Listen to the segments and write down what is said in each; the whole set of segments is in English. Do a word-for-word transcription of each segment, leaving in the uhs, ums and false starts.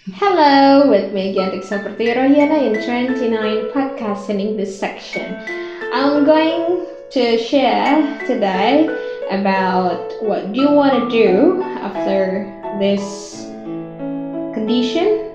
Hello, with me again, seperti Royana in twenty-nine podcast in English section. I'm going to share today about what do you want to do after this condition.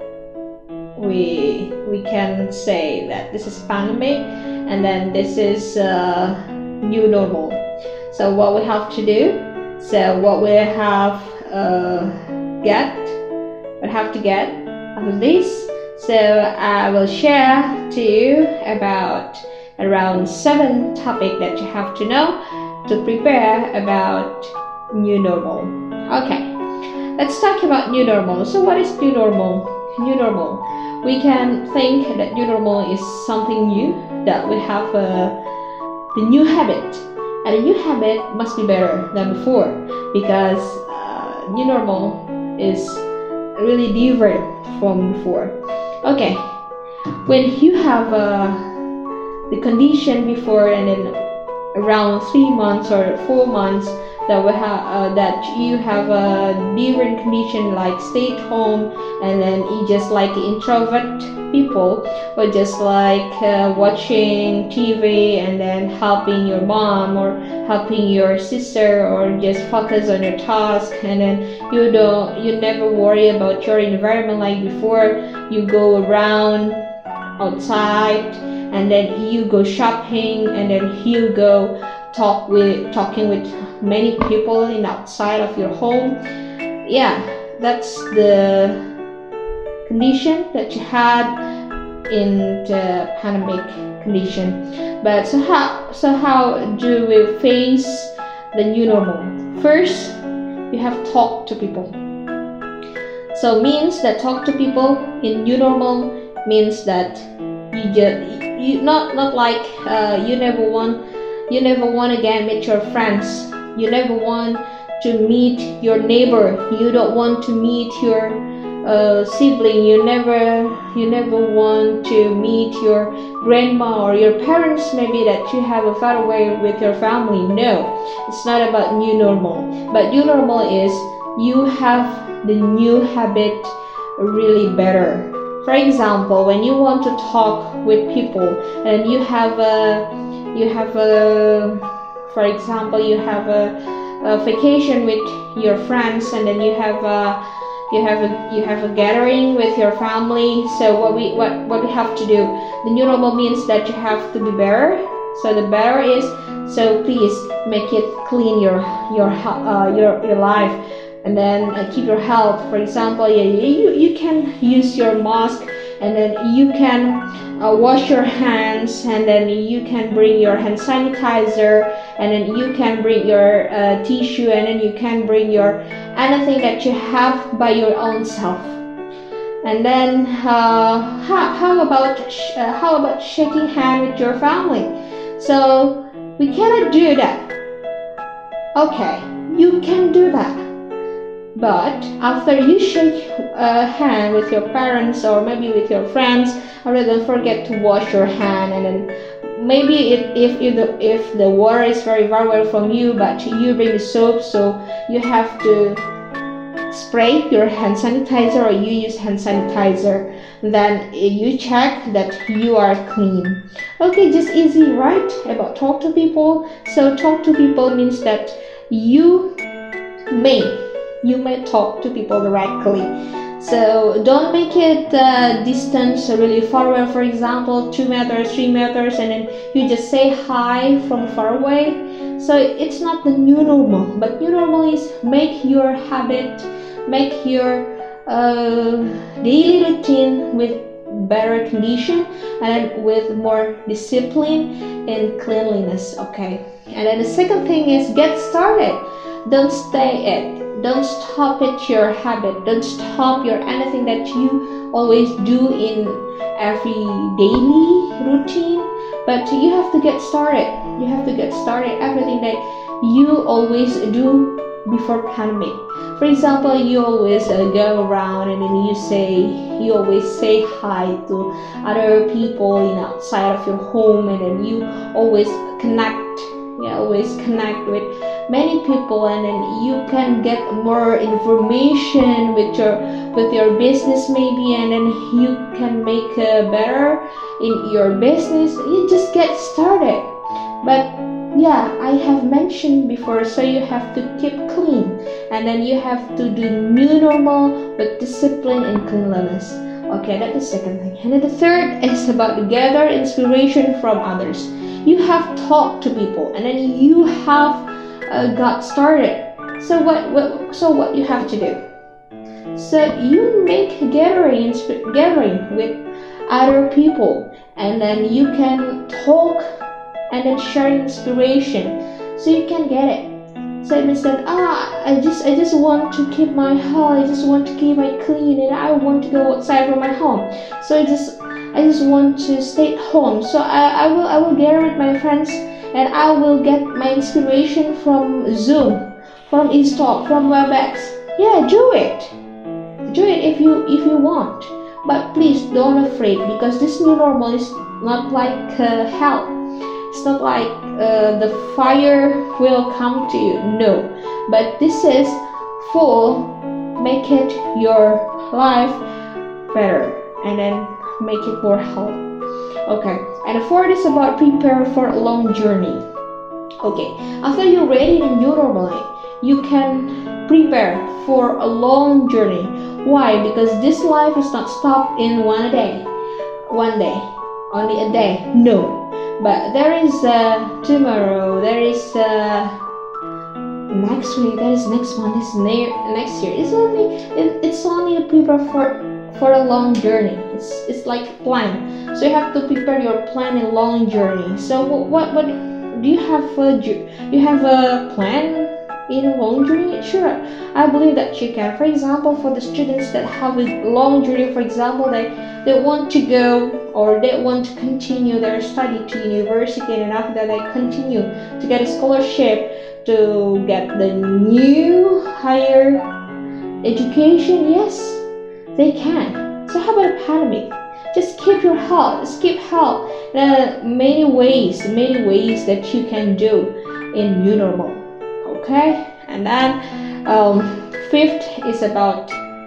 We we can say that this is pandemic, and then this is uh, new normal. So what we have to do? So what we have uh, get, we have to get after this. So I will share to you about around seven topics that you have to know to prepare about new normal. Okay, let's talk about new normal. So what is new normal? New normal. We can think that new normal is something new, that we have a the new habit, and a new habit must be better than before because uh, new normal is really different from before. Okay, when you have uh, the condition before and then around three months or four months that we have uh, that you have a different condition like stay at home, and then you just like introvert people or just like uh, watching T V and then helping your mom or helping your sister or just focus on your task, and then you don't you never worry about your environment like before. You go around outside and then you go shopping and then you go talk with talking with many people in outside of your home. Yeah, that's the condition that you had in the pandemic condition. But so how so how do we face the new normal? First, you have talk to people. So means that talk to people in new normal means that you just you not not like uh, you never want you never want to get meet your friends. You never want to meet your neighbor. You don't want to meet your uh, sibling. You never you never want to meet your grandma or your parents. Maybe that you have a far away with your family. No, it's not about new normal. But new normal is you have the new habit really better. For example, when you want to talk with people and you have a you have a for example you have a, a vacation with your friends, and then you have a you have a you have a gathering with your family. So what we what what we have to do, the new normal means that you have to be better. So the better is, so please make it clean your your uh, your your life, and then uh, keep your health. For example, yeah, you, you can use your mask, and then you can uh, wash your hands, and then you can bring your hand sanitizer, and then you can bring your uh, tissue, and then you can bring your anything that you have by your own self. And then uh, how, how about sh- uh, how about shaking hand with your family? So we cannot do that. Okay, you can do that. But after you shake a hand with your parents or maybe with your friends, don't forget to wash your hand, and then maybe if if if the, if the water is very far away from you, but you bring the soap, so you have to spray your hand sanitizer or you use hand sanitizer. Then you check that you are clean. Okay, just easy, right? About talk to people. So talk to people means that you may you may talk to people directly. So don't make it uh, distance really far away, for example two meters, three meters, and then you just say hi from far away. So it's not the new normal, but new normal is make your habit, make your uh, daily routine with better condition and with more discipline and cleanliness. Okay, and then the second thing is get started. Don't stay at don't stop at your habit. Don't stop your anything that you always do in every daily routine, but you have to get started. You have to get started everything that you always do before pandemic. For example, you always uh, go around and then you say you always say hi to other people in outside of your home, and then you always connect you always connect with many people, and then you can get more information with your with your business maybe, and then you can make uh, better in your business. You just get started. But yeah, I have mentioned before, so you have to keep clean, and then you have to do new normal with discipline and cleanliness. Okay, that's the second thing. And then the third is about to gather inspiration from others. You have talked to people, and then you have uh, got started. So what, what? So what you have to do? So you make a gathering, gathering with other people, and then you can talk, and then share inspiration, so you can get it. So it means that ah, I just I just want to keep my home. I just want to keep my clean, and I want to go outside from my home. So I just I just want to stay at home. So I, I will I will gather with my friends, and I will get my inspiration from Zoom, from Install, from Webex. Yeah, do it. Do it if you if you want. But please don't afraid, because this new normal is not like uh, hell. It's not like uh, the fire will come to you. No, but this is full. Make it your life better, and then make it more healthy. Okay, and the fourth is about prepare for a long journey. Okay, after you're ready in your normal life, you can prepare for a long journey. Why? Because this life is not stopped in one day, one day, only a day. No. But there is uh, tomorrow, there is uh, next week, there is next month, this near next year. It's only it, it's only a prepare for for a long journey. It's it's like a plan. So you have to prepare your plan in long journey. So what what do you have? A, you have a plan in a long journey? Sure, I believe that you can. For example, for the students that have a long journey, for example, they they want to go or they want to continue their study to university, and after that they continue to get a scholarship to get the new higher education. Yes, they can. So how about a pandemic? Just keep your health, just keep health. There are many ways, many ways that you can do in new normal. Okay, and then um, fifth is about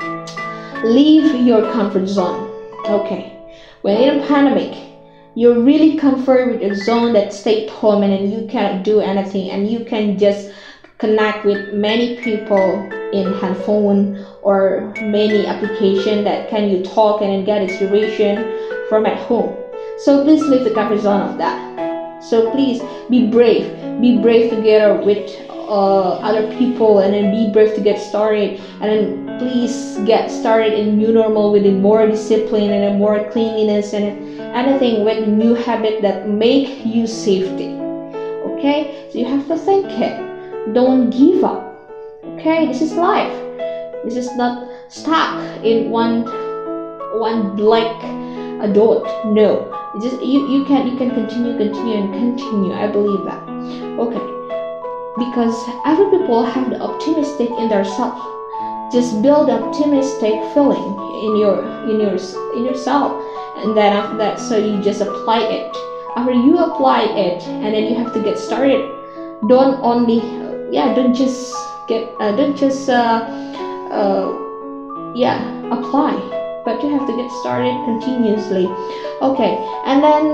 leave your comfort zone. Okay, when in a pandemic, you're really comfort with your zone, that stay at home, and then you cannot do anything, and you can just connect with many people in handphone or many application that can you talk and then get inspiration from at home. So please leave the comfort zone of that. So please be brave, be brave together with uh, other people, and then be brave to get started, and then please get started in new normal with a more discipline and a more cleanliness and anything with new habit that make you safety. Okay, so you have to think it. Don't give up. Okay, this is life. This is not stuck in one one black a dot. No, it's just you you can you can continue, continue, and continue. I believe that. Okay, because every people have the optimistic in their self. Just build optimistic feeling in your in your in yourself, and then after that, so you just apply it. After you apply it, and then you have to get started. Don't only yeah, don't just get uh, don't just uh, uh, yeah apply, but you have to get started continuously. Okay, and then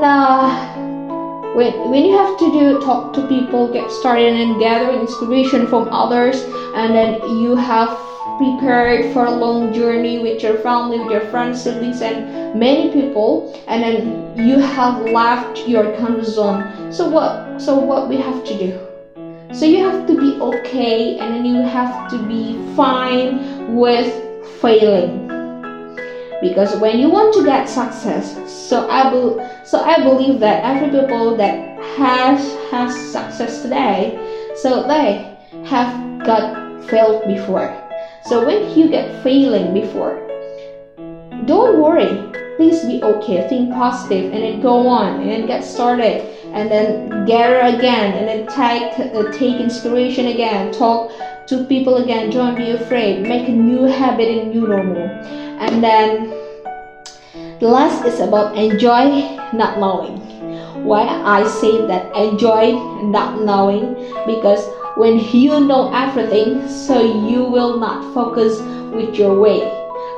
uh, when when you have to do talk to people, get started, and gather inspiration from others, and then you have prepared for a long journey with your family, with your friends, siblings, and many people, and then you have left your comfort zone. So what? So what we have to do? So you have to be okay, and then you have to be fine with failing. Because when you want to get success, so I be, so I believe that every people that has has success today, so they have got failed before. So when you get failing before, don't worry. Please be okay. Think positive, and then go on, and then get started, and then gather again, and then take uh, take inspiration again. Talk to people again. Don't be afraid. Make a new habit in new normal, and then the last is about enjoy not knowing. Why I say that enjoy not knowing? Because when you know everything, so you will not focus with your way.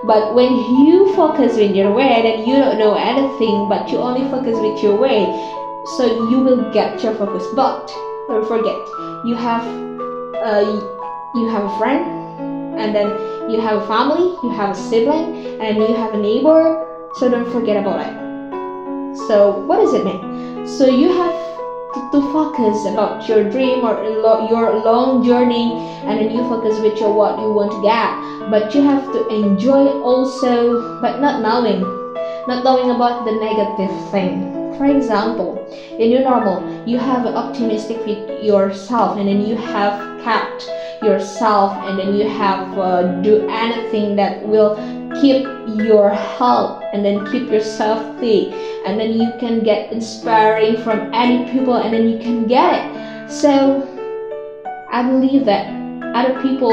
But when you focus with your way, then you don't know anything, but you only focus with your way, so you will get your focus. But don't forget, you have uh, you have a friend, and then you have a family, you have a sibling, and you have a neighbor, so don't forget about it. So what does it mean? So you have to focus about your dream or your long journey, and then you focus with your what you want to get, but you have to enjoy also, but not knowing not knowing about the negative thing. For example, in your normal, you have an optimistic with yourself, and then you have kept yourself, and then you have uh, do anything that will keep your health, and then keep yourself healthy, and then you can get inspiring from any people, and then you can get it. So I believe that other people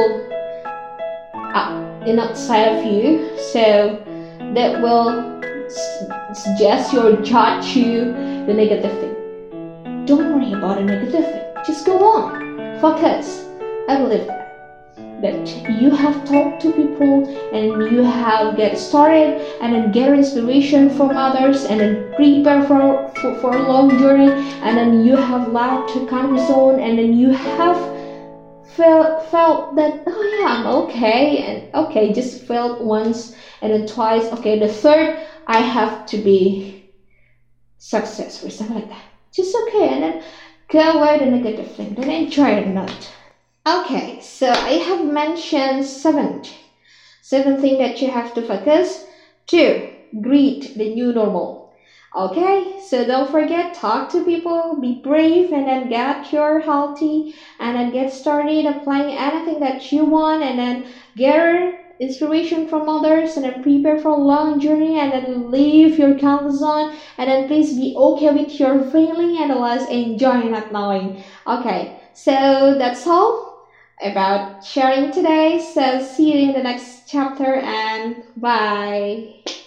are in outside of you, so that will suggest you or judge you the negative thing. Don't worry about the negative thing, just go on, focus. I believe that that you have talked to people, and you have get started, and then get inspiration from others, and then prepare for, for, for a long journey, and then you have left your comfort zone, and then you have felt felt that, oh yeah, I'm okay, and okay, just felt once, and then twice, okay, the third I have to be successful, something like that. Just okay, and then go away the negative thing, then enjoy it or not. Okay, so I have mentioned seven. Seven things that you have to focus. Two, greet the new normal. Okay, so don't forget, talk to people, be brave, and then get your healthy, and then get started applying anything that you want, and then gather inspiration from others, and then prepare for a long journey, and then leave your comfort zone, and then please be okay with your failing, and let's enjoy not knowing. Okay, so that's all about sharing today. So see you in the next chapter, and bye.